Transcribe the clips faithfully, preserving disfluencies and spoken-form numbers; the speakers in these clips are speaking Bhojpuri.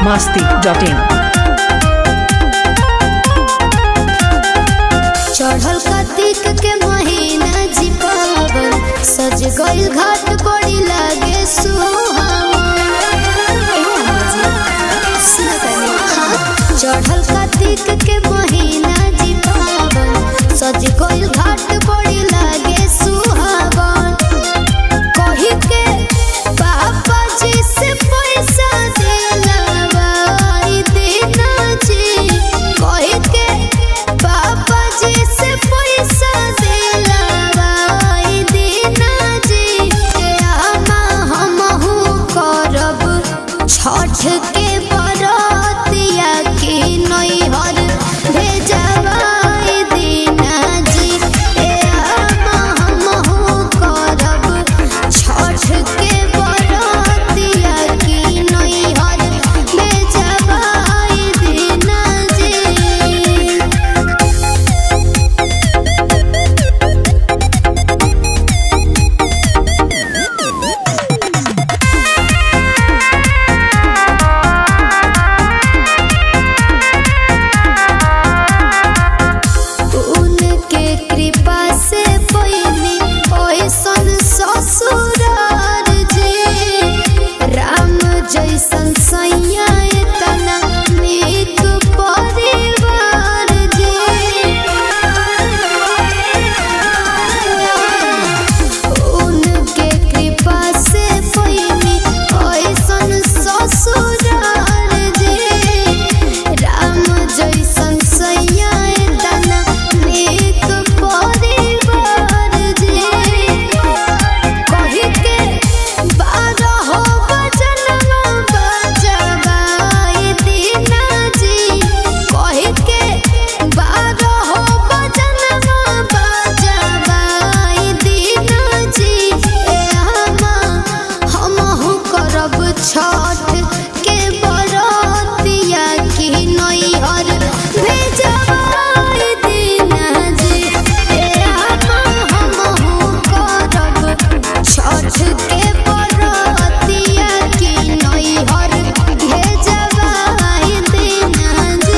masti dot in. चढ़ल कार्तिक के महीना जी पावन सज गइल घाट बड़ी लागे सुहावन। चढ़ल कार्तिक के महीना जी पावन सज गइल घाट बड़ी लागे सुहावन। कही के पापा जी से पैसा दिलवाई देना जी, कही के पापा जी से पैसा दिलवाई देना जी। आमा हमहू करब छठ के बरतिया की नैहर भेजवाई देना जी। आमा हमहू करब छठ के बरतिया की नैहर भेजवाई देना जी। उनके कृपा से पैनी ओइसन ससुरार जी, राम जैसन सैया तना नीक परिवार जी। उनके कृपा से पैनी ओइसन ससुरार जी, राम जैसन सैया तना नीक परिवार जी। कही के बारह बजनवा बजवाई देना जी, कही के बारह बजनवा बजवाई देना जी। आमा हमहू करब छठ के बरतिया की नैहर भेजवाई देना जी। आमा हमहू करब छठ के बरतिया की नैहर भेजवाई देना जी।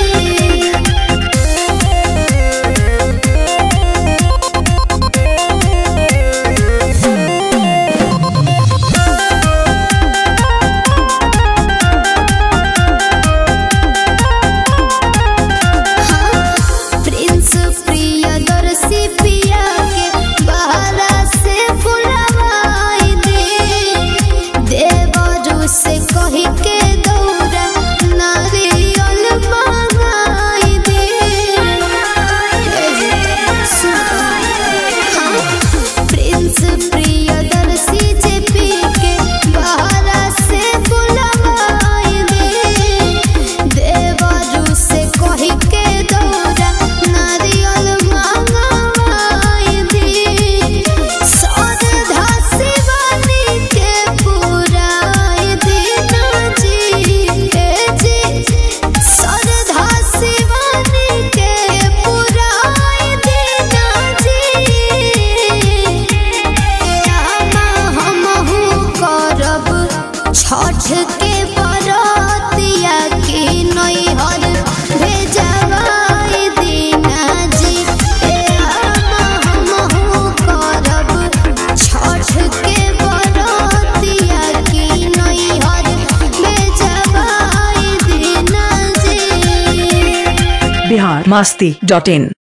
प्रिंस प्रियदर्शी पिया के बहरा से बुलवाई दे, देवरू से कही के दौरा नारियल मंगाई दे। प्रिंस प्रियदर्शी जे पी के बहरा से बुलवाई दे, देवरू से कही के दौरा नारियल मंगाई दे। श्रद्धा शिवानी के पुराई देना जी। ए जी श्रद्धा शिवानी के पुराई देना जी। आमा हमहू करब छठ के बरतिया की नैहर भेजवाई देना जी। आमा हमहू करब छठ के बरतिया की नैहर भेजवाई देना जी। Bihar masti dot in.